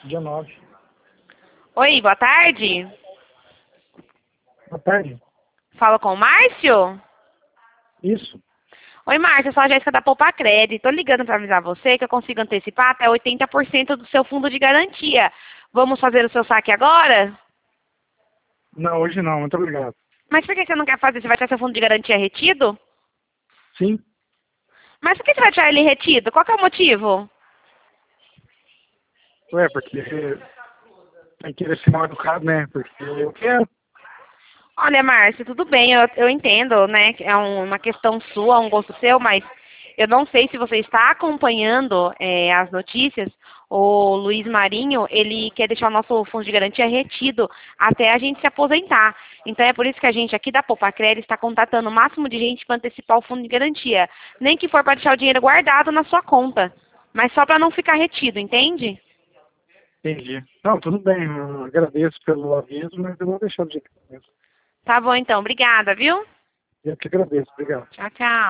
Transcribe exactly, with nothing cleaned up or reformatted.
dia nove. Oi, boa tarde. Boa tarde. Fala com o Márcio? Isso. Oi, Márcio, eu sou a Jéssica da Poupa Crédito. Tô ligando para avisar você que eu consigo antecipar até oitenta por cento do seu fundo de garantia. Vamos fazer o seu saque agora? Não, hoje não, muito obrigado. Mas por que você não quer fazer? Você vai ter seu fundo de garantia retido? Sim. Mas por que você vai tirar ele retido? Qual que é o motivo? Ué, porque tem que ser mal educado, né? Porque eu quero. Olha, Márcio, tudo bem, eu, eu entendo, né? Que é um- uma questão sua, um gosto seu, mas eu não sei se você está acompanhando é, as notícias. O Luiz Marinho, ele quer deixar o nosso fundo de garantia retido até a gente se aposentar. Então é por isso que a gente aqui da Poupa Crédito está contatando o máximo de gente para antecipar o fundo de garantia. Nem que for para deixar o dinheiro guardado na sua conta, mas só para não ficar retido, entende? Entendi. Não, tudo bem. Eu agradeço pelo aviso, mas eu vou deixar do jeito que eu penso. Tá bom então, obrigada, viu? Eu que agradeço. Obrigado. Tchau, tchau.